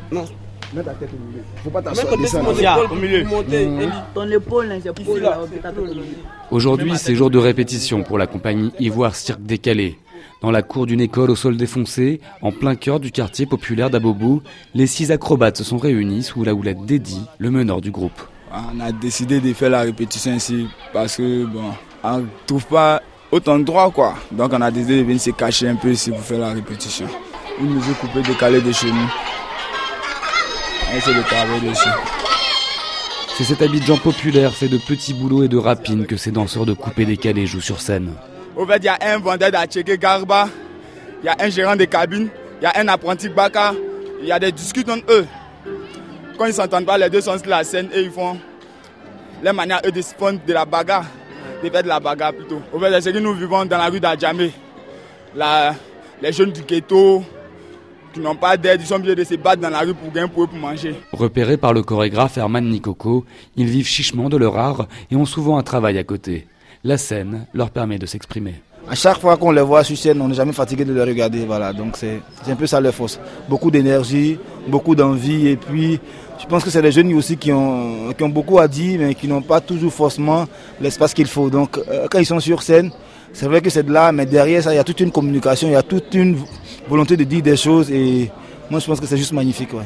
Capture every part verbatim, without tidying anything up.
Non. Mets ta tête au milieu. Faut pas t'asseoir. Au milieu. Ton épaule, c'est épaule là. Aujourd'hui, c'est jour de répétition pour la compagnie Ivoire Cirque Décalé. Dans la cour d'une école au sol défoncé, en plein cœur du quartier populaire d'Abobo, les six acrobates se sont réunis sous la houlette d'Eddy, le meneur du groupe. On a décidé de faire la répétition ici parce que bon, on ne trouve pas autant de droits quoi. Donc on a décidé de venir se cacher un peu ici pour faire la répétition. Une mesure coupée décalée de chez nous. On essaie de travailler dessus. C'est cet Abidjan populaire fait de petits boulots et de rapines que ces danseurs de coupé décalé jouent sur scène. Au fait, il y a un vendeur d'Atchéké Garba, il y a un gérant de cabine, il y a un apprenti Baka, il y a des discussions entre eux. Quand ils ne s'entendent pas, les deux sont sur la scène et ils font les manières eux de se font de la bagarre, de faire de la bagarre plutôt. Au fait, c'est que nous vivons dans la rue d'Adjamé. La, les jeunes du ghetto qui n'ont pas d'aide, ils sont obligés de se battre dans la rue pour gagner pour eux pour manger. Repérés par le chorégraphe Herman Nikoko, ils vivent chichement de leur art et ont souvent un travail à côté. La scène leur permet de s'exprimer. À chaque fois qu'on les voit sur scène, on n'est jamais fatigué de les regarder. Voilà. Donc c'est un peu ça leur force. Beaucoup d'énergie, beaucoup d'envie. Et puis, je pense que c'est des jeunes aussi qui ont, qui ont beaucoup à dire, mais qui n'ont pas toujours forcément l'espace qu'il faut. Donc euh, quand ils sont sur scène, c'est vrai que c'est de là, mais derrière ça, il y a toute une communication, il y a toute une volonté de dire des choses. Et moi, je pense que c'est juste magnifique. Ouais.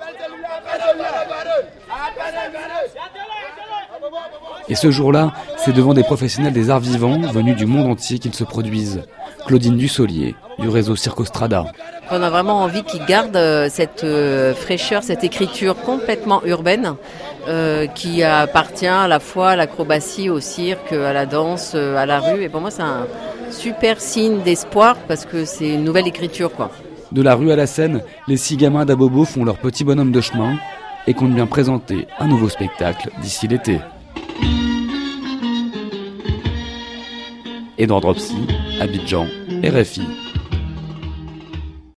Et ce jour-là, c'est devant des professionnels des arts vivants venus du monde entier qu'ils se produisent. Claudine Dussolier, du réseau Circostrada. On a vraiment envie qu'ils gardent cette fraîcheur, cette écriture complètement urbaine euh, qui appartient à la fois à l'acrobatie, au cirque, à la danse, à la rue. Et pour moi, c'est un super signe d'espoir parce que c'est une nouvelle écriture, quoi. De la rue à la scène, les six gamins d'Abobo font leur petit bonhomme de chemin et comptent bien présenter un nouveau spectacle d'ici l'été. Et dans Dropsy, Abidjan, R F I.